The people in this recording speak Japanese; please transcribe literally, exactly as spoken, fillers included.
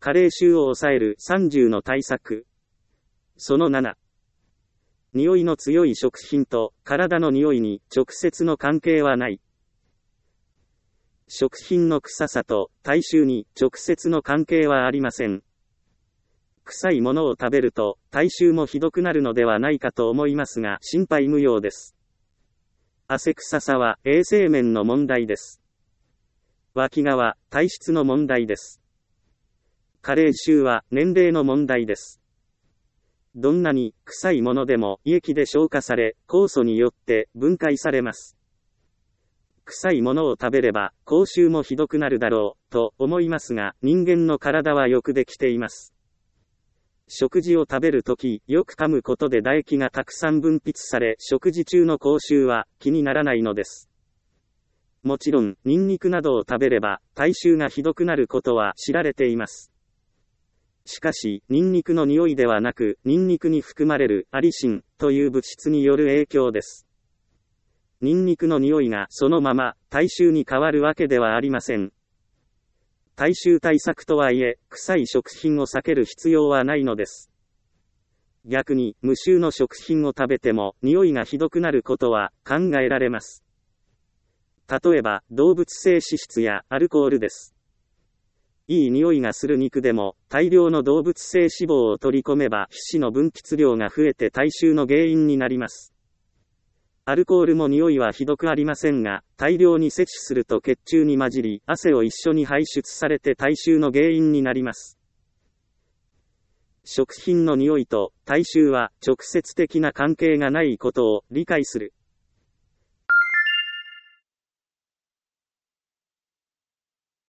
加齢臭を抑えるさんじゅうの対策。そのなな。匂いの強い食品と体の匂いに直接の関係はない。食品の臭さと体臭に直接の関係はありません。臭いものを食べると体臭もひどくなるのではないかと思いますが、心配無用です。汗臭さは衛生面の問題です。脇がは体質の問題です。加齢臭は年齢の問題です。どんなに臭いものでも胃液で消化され、酵素によって分解されます。臭いものを食べれば口臭もひどくなるだろうと思いますが、人間の体はよくできています。食事を食べるとき、よく噛むことで唾液がたくさん分泌され、食事中の口臭は気にならないのです。もちろん、ニンニクなどを食べれば体臭がひどくなることは知られています。しかし、ニンニクの匂いではなく、ニンニクに含まれるアリシンという物質による影響です。ニンニクの匂いがそのまま体臭に変わるわけではありません。体臭対策とはいえ、臭い食品を避ける必要はないのです。逆に、無臭の食品を食べても、匂いがひどくなることは考えられます。例えば、動物性脂質やアルコールです。いい匂いがする肉でも、大量の動物性脂肪を取り込めば、皮脂の分泌量が増えて体臭の原因になります。アルコールも匂いはひどくありませんが、大量に摂取すると血中に混じり、汗を一緒に排出されて体臭の原因になります。食品の匂いと体臭は直接的な関係がないことを理解する。